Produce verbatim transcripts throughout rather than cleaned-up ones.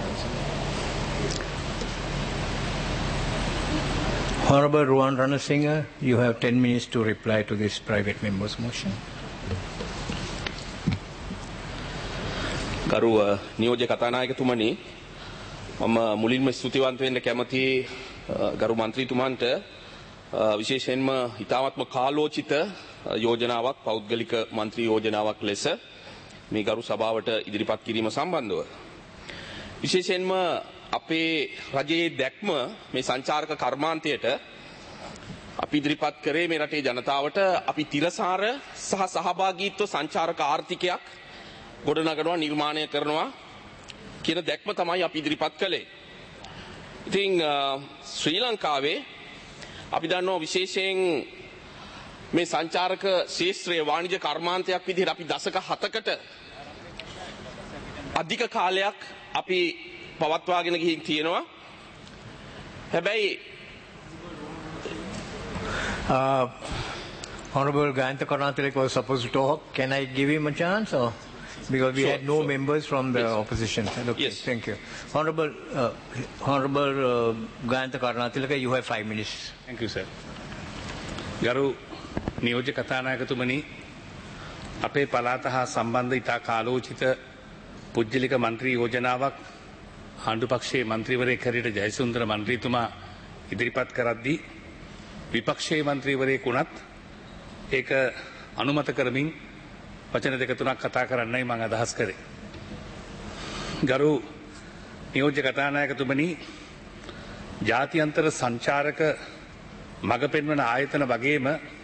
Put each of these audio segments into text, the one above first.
Honorable Ruwan Ranasinghe, you have ten minutes to reply to this private member's motion. ගරු නියෝජ්‍ය කතානායකතුමනි මම මුලින්ම ස්තුතිවන්ත වෙන්න කැමති ගරු මන්ත්‍රීතුමන්ට විශේෂයෙන්ම හිතාවත්ම කාලෝචිත යෝජනාවක් පෞද්ගලික මන්ත්‍රී යෝජනාවක් ලෙස මේ ගරු සභාවට ඉදිරිපත් කිරීම සම්බන්ධව විශේෂයෙන්ම අපේ රජයේ දැක්ම මේ සංචාරක කර්මාන්තයට අපි ඉදිරිපත් කරේ මේ රටේ ජනතාවට අපි තිරසාර සහ සහභාගීත්ව සංචාරක ආර්ථිකයක් ගොඩනගනවා නිර්මාණය කරනවා කියන දැක්ම තමයි අපි ඉදිරිපත් කළේ. ඉතින් ශ්‍රී ලංකාවේ අපි දන්නවා විශේෂයෙන් මේ සංචාරක ශාස්ත්‍රීය වාණිජ කර්මාන්තයක් විදිහට අපි දශක හතකට අධික කාලයක් අපි පවත්වාගෙන ගිහින් තියෙනවා. හැබැයි uh, Honorable Gayantha Karnatilake was supposed to talk. Can I give him a chance or? Because we sure, had no sure. members from the yes. opposition. Okay, yes. Thank you. Honorable, uh, Honorable uh, Gayantha Karnatilake, you have five minutes. Thank you, sir. Garu නියෝජ්‍ය කතානායකතුමනි අපේ පළාත හා සම්බන්ධ ඉතා කාලෝචිත පුජ්‍යලික මන්ත්‍රී යෝජනාවක් ආණ්ඩු පක්ෂයේ මන්ත්‍රීවරයෙක් හැටියට ජයසුන්දර මන්ත්‍රීතුමා ඉදිරිපත් කරද්දී විපක්ෂයේ මන්ත්‍රීවරයෙක් වුණත් ඒක අනුමත කරමින් වචන දෙක තුනක් කතා කරන්නයි මම අදහස් කරේ. ගරු නියෝජ්‍ය කතානායකතුමනි ජාත්‍යන්තර සංචාරක මඟ පෙන්වන ආයතන වගේම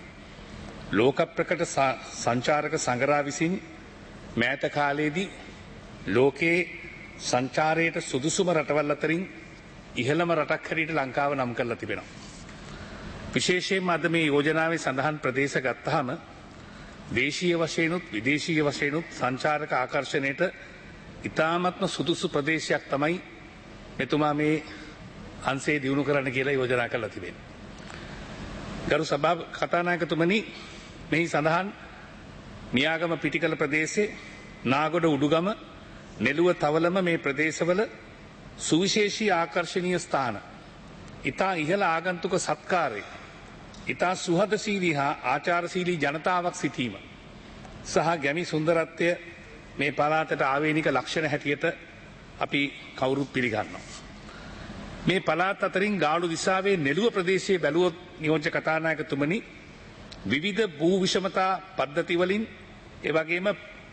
ලෝක ප්‍රකට සංචාරක සංගරා විසින් මෑත කාලයේදී ලෝකයේ සංචාරයට සුදුසුම රටවල් අතරින් ඉහළම රටක් හැටියට ලංකාව නම් කරලා තිබෙනවා. විශේෂයෙන්ම අද මේ යෝජනාවේ සඳහන් ප්‍රදේශ ගත්තාම දේශීය වශයෙන්ුත් විදේශීය වශයෙන්ුත් සංචාරක ආකර්ෂණයට ඉතාමත්ම සුදුසු ප්‍රදේශයක් තමයි මෙතුමා මේ අංශේ දියුණු කරන්න කියලා යෝජනා කරලා තිබෙනවා. ගරු සභා කතානායකතුමනි මෙහි සඳහන් මියාගම පිටිකල ප්‍රදේශයේ නාගොඩ උඩුගම නෙළුව තවලම මේ ප්‍රදේශවල සුවිශේෂී ආකර්ශනීය ස්ථාන ඉතා ඉහළ ආගන්තුක සත්කාරය ඉතා සුහදශීලී හා ආචාරශීලී ජනතාවක් සිටීම සහ ගැමි සුන්දරත්වය මේ පළාතට ආවේනික ලක්ෂණ හැටියට අපි කවුරුත් පිළිගන්නවා. මේ පළාත් අතරින් ගාලු දිසාවේ නෙළුව ප්‍රදේශයේ බැලුවොත් නියෝජ්‍ය කතානායකතුමනි විවිධ භූ විෂමතා පද්ධති වලින් ඒ වගේම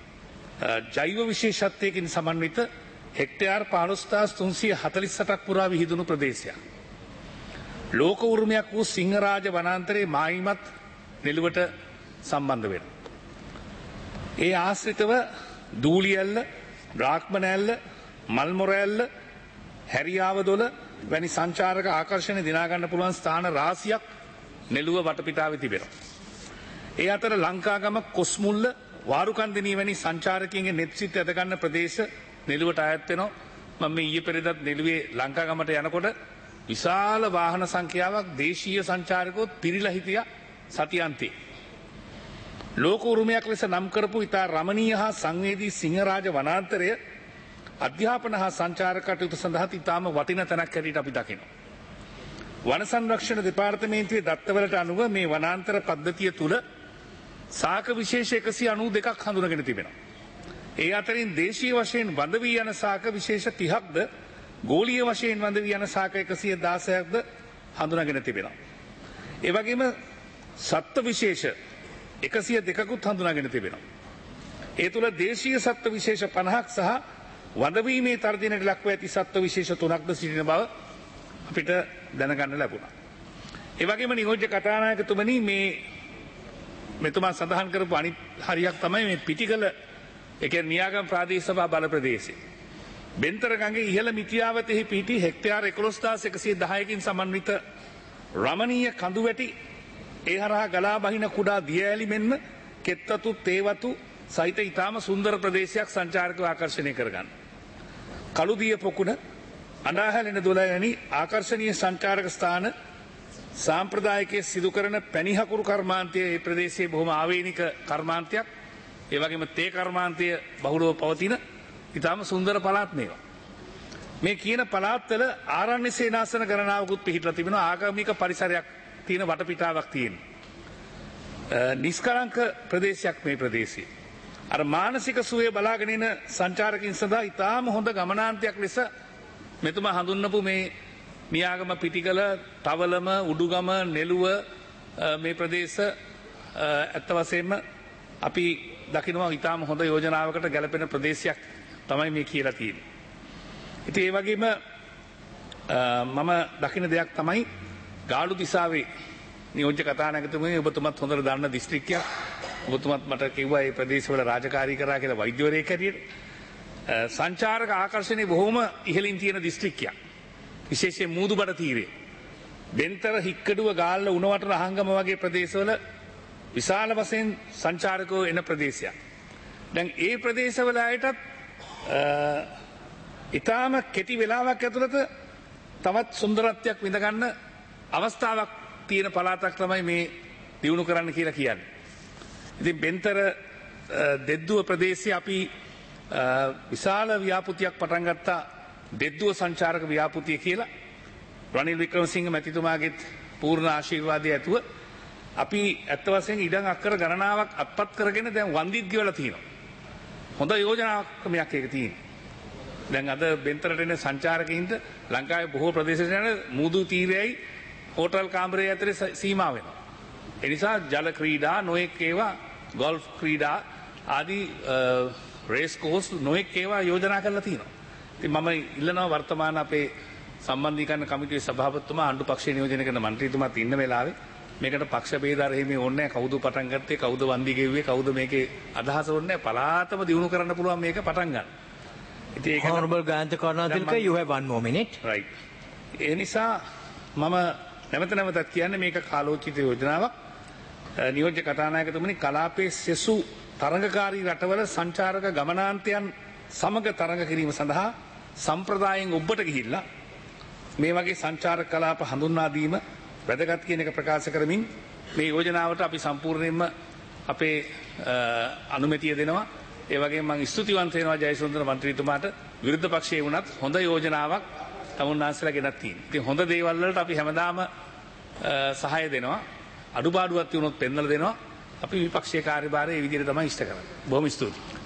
ජෛව විශේෂත්වයකින් සමන්විත හෙක්ටයාර් පහළොස් හදාස් තුන්සිය හතළිස් අටක් පුරා විහිදුණු ප්‍රදේශයක්. ලෝක උරුමයක් වූ සිංහරාජ වනාන්තරයේ මායිමත් නෙළුවට සම්බන්ධ වෙන. ඒ ආශ්‍රිතව දූලියැල්ල, බ්‍රාහ්මණැල්ල, මල්මොරැල්ල, හැරියාවදොල වැනි සංචාරක ආකර්ෂණ දිනා ගන්න පුළුවන් ස්ථාන රාශියක් නෙළුව වටපිටාවේ තිබෙනවා. ඒ අතර ලංකාගම කොස්මුල්ල වාරුකන්දිනී වැනි සංචාරකයන්ගේ නෙත් සිත් ඇද ගන්න ප්‍රදේශ නෙළුවට අයත් වෙනවා. මම මේ ඊයේ පෙරේදත් නෙළුවේ ලංකාගමට යනකොට විශාල වාහන සංඛ්‍යාවක් දේශීය සංචාරකයෝ පිරිලා හිටියා සතියන්තේ. ලෝක උරුමයක් ලෙස නම් කරපු ඉතා රමණීය හා සංවේදී සිංහරාජ වනාන්තරය අධ්‍යාපන හා සංචාරක කටයුතු සඳහා ඉතාම වටින තැනක් හැටියට අපි දකිනවා. වන සංරක්ෂණ දෙපාර්තමේන්තුවේ දත්තවලට අනුව මේ වනාන්තර පද්ධතිය තුල සාක විශේෂ එකසිය අනූ දෙකක් හඳුනගෙන තිබෙනවා. ඒ අතරින් දේශීය වශයෙන් වඳ වී යන සාක විශේෂ තිහක්ද ගෝලීය වශයෙන් වඳ වී යන සාක එකසිය දාසයක්ද හඳුනගෙන තිබෙනවා. ඒ වගේම සත්ත්ව විශේෂ එකසිය දෙකකුත් හඳුනාගෙන තිබෙනවා. ඒ තුල දේශීය සත්ත්ව විශේෂ පනහක් සහ වඳවීමේ තර්ජනයට ලක්ව ඇති සත්ත්ව විශේෂ තුනක්ද සිටින බව අපිට දැනගන්න ලැබුණා. ඒ වගේම නියෝජ්‍ය කතානායකතුමනි මේ මෙතුමා සඳහන් කරපු අනිත් හරියක් තමයි මේ පිටිකල ඒ කියන්නේ නියාගම් ප්‍රාදේශ සභා බල ප්‍රදේශය. බෙන්තර ගඟේ ඉහළ මිටියාවතෙහි පිහිටි හෙක්ටයාර් එකොළොස් හදාස් එකසිය දහයකින් සමන්විත රමණීය කඳු වැටි ඒ හරහා ගලා බහින කුඩා දිය ඇලි මෙන්ම කෙත්වතු තේවතු සහිත ඉතාම සුන්දර ප්‍රදේශයක් සංචාරකව ආකර්ෂණය කරගන්න. කළුදිය පොකුණ අනාහැලෙන දොළ වැනි ආකර්ශනීය සංචාරක ස්ථාන සාම්ප්‍රදායිකයේ සිදු කරන පැණිහකුරු කර්මාන්තයේ මේ ප්‍රදේශයේ බොහොම ආවේනික කර්මාන්තයක්. ඒ වගේම තේ කර්මාන්තය බහුලව පවතින ඉතාම සුන්දර පළාත් මේවා. මේ කියන පළාත්වල ආරණ්‍ය සේනාසන ගණනාවකුත් පිහිටලා තිබෙනවා. ආගමික පරිසරයක් තියෙන වටපිටාවක් තියෙන. නිස්කලංක ප්‍රදේශයක් මේ ප්‍රදේශය. අර මානසික සුවය බලාගෙන ඉන සංචාරකින් සඳහා ඉතාම හොඳ ගමනාන්තයක් ලෙස මෙතුමා හඳුන්වපු මේ මියාගම පිටිකල, තවලම, උඩුගම, නෙළුව මේ ප්‍රදේශ ඇත්ත වශයෙන්ම අපි දකිනවා ඉතාම හොඳ යෝජනාවකට ගැලපෙන ප්‍රදේශයක් තමයි මේ කියලා තියෙන්නේ. ඉතින් ඒ වගේම මම දකින දෙයක් තමයි ගාලු දිසාවේ නියෝජ්‍ය කතානායකතුමනි, ඔබතුමත් හොඳට දන්න දිස්ත්‍රික්කයක්. ඔබතුමත් මට කිව්වා මේ ප්‍රදේශවල රාජකාරී කරා කියලා වෛද්‍යවරයෙක් හැටියට. සංචාරක ආකර්ෂණය බොහොම ඉහළින් තියෙන දිස්ත්‍රික්කයක්. විශේෂයෙන් මූදුබඩ තීරයේ. බෙන්තර, හික්කඩුව, ගාල්ල, උණවටන, අහංගම වගේ ප්‍රදේශවල විශාල වශයෙන් සංචාරකයෝ එන ප්‍රදේශයක්. දැන් ඒ ප්‍රදේශවල අයටත් ඉතාම කෙටි වෙලාවක් ඇතුළත තවත් සුන්දරත්වයක් විඳගන්න අවස්ථාවක් තියෙන පළාතක් තමයි මේ දියුණු කරන්න කියලා කියන්නේ. ඉතින් බෙන්තර දෙද්දුව ප්‍රදේශයේ අපි විශාල ව්‍යාපෘතියක් පටන් ගත්තා, දෙද්දුව සංචාරක ව්‍යාපෘතිය කියලා. රනිල් වික්‍රමසිංහ මැතිතුමාගේත් පූර්ණ ආශිර්වාදය ඇතුව අපි ඇත්ත වශයෙන් ඉඩම් අක්කර ගණනාවක් අත්පත් කරගෙන දැන් වන්දිත් ගෙවලා තියෙනවා. හොඳ යෝජනාවක් මේක එක තියෙනවා. දැන් අද බෙන්තරට එන සංචාරකයින්ට ලංකාවේ බොහෝ ප්‍රදේශවල යන මූදු තීරයයි හෝටල් කාමරය අතරේ සීමා වෙනවා. ඒ නිසා ජල ක්‍රීඩා, නොයෙක් ඒවා, ගෝල්ෆ් ක්‍රීඩා ආදී රේස් කෝස් නොයෙක් ඒවා යෝජනා කරලා තියෙනවා. ඉතින් මම ඉල්ලනවා වර්තමාන අපේ සම්බන්ධීකරණ කමිටුවේ සභාපතිතුමා, ආණ්ඩු පක්ෂයේ නියෝජනය කරන මන්ත්‍රීතුමාත් ඉන්න වෙලාවේ මේකට පක්ෂ ભેද අර එහෙම ඕනේ නැහැ. කවුද පටන් ගත්තේ, කවුද වන්දි ගෙව්වේ, කවුද මේකේ අදහස ඕනේ නැහැ. පලාතම දිනු කරන්න පුළුවන් මේක පටන් ගන්න. ඉතින් ඒක Honorable Gayantha Karunatilaka, you have one more minute. Right. ඒ නිසා මම නැවත නැවතත් කියන්නේ මේක කාලෝචිත යෝජනාවක්. නියෝජ්‍ය කතානායකතුමනි, කලාපයේ සෙසු තරඟකාරී රටවල සංචාරක ගමනාන්තයන් සමග තරඟ කිරීම සඳහා සම්ප්‍රදායෙන් ඔබට ගිහිල්ලා මේ වගේ සංචාරක කලාප හඳුන්වා දීම වැදගත් කියන එක ප්‍රකාශ කරමින් මේ යෝජනාවට අපි සම්පූර්ණයෙන්ම අපේ අනුමැතිය දෙනවා. ඒ වගේම මම ස්තුතිවන්ත වෙනවා ජයසුන්දර මන්ත්‍රීතුමාට. විරුද්ධ පක්ෂයේ වුණත් හොඳ යෝජනාවක් තමුන්නාන්සලා ගෙනත් තියෙනවා. ඉතින් හොඳ දේවල් වලට අපි හැමදාම සහාය දෙනවා. අඩුපාඩුවක් තියුණොත් පෙන්වලා දෙනවා. අපි විපක්ෂයේ කාර්යභාරය ඒ විදිහට තමයි ඉෂ්ට කරන්නේ. බොහොම ස්තුතියි.